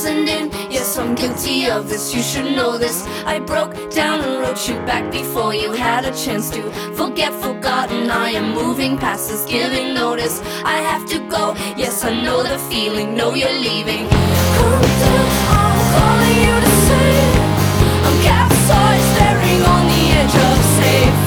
listened in. Yes, I'm guilty of this, you should know this. I broke down and wrote you back before you had a chance to forget, forgotten. I am moving past this, giving notice. I have to go, yes, I know the feeling, know you're leaving. Calm down, I'm calling you to say I'm capsized, staring on the edge of safe.